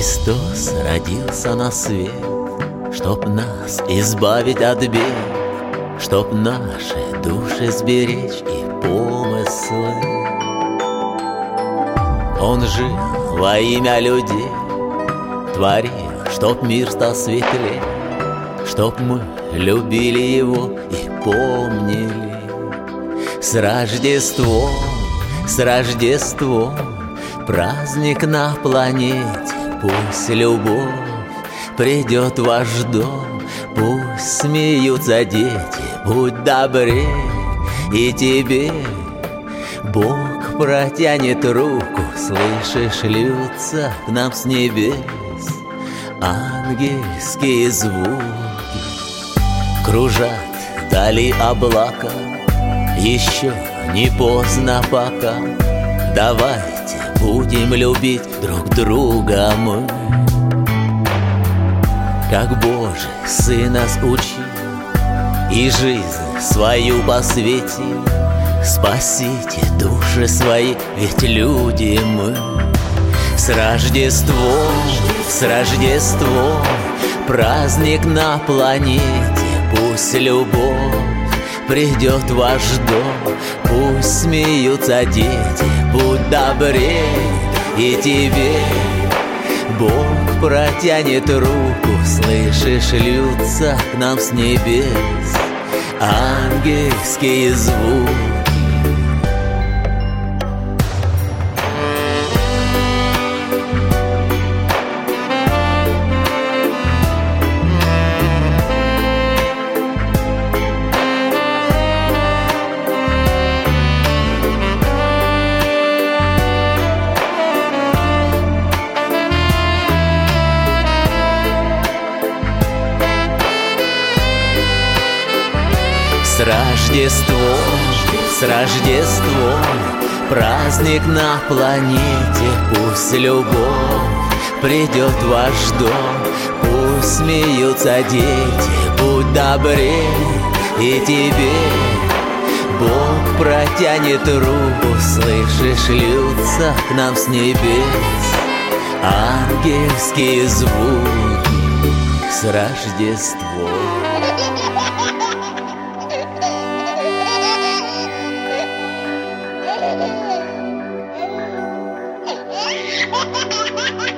Христос родился на свет, чтоб нас избавить от бед, чтоб наши души сберечь и помыслы. Он жил во имя людей, творил, чтоб мир стал светлее, чтоб мы любили его и помнили. С Рождеством, праздник на планете. Пусть любовь придет в ваш дом, пусть смеются дети, будь добрей. И тебе Бог протянет руку, слышишь, льются к нам с небес ангельские звуки. Кружат вдали облака, еще не поздно пока. Давайте будем любить друг друга мы, как Божий Сын нас учил, и жизнь свою посвятил. Спасите души свои, ведь люди мы. С Рождеством, праздник на планете. Пусть любовь придет в ваш дом, пусть смеются дети, будь добрей. И тебе Бог протянет руку, слышишь, льются к нам с небес ангельские звуки. С Рождеством, праздник на планете. Пусть любовь придет в ваш дом, пусть смеются дети, будь добрей. И тебе Бог протянет руку, слышишь, льются к нам с небес ангельские звуки. С Рождеством. Ha ha ha ha!